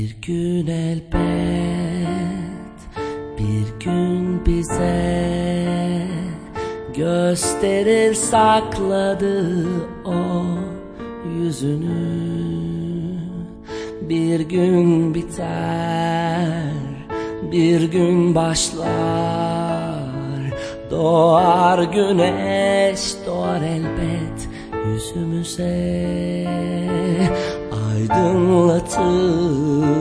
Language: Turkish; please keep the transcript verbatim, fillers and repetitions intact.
Bir gün elbet, bir gün bize gösterir sakladığı o yüzünü. Bir gün biter, bir gün başlar, doğar güneş, doğar elbet yüzümüze aydınlatır.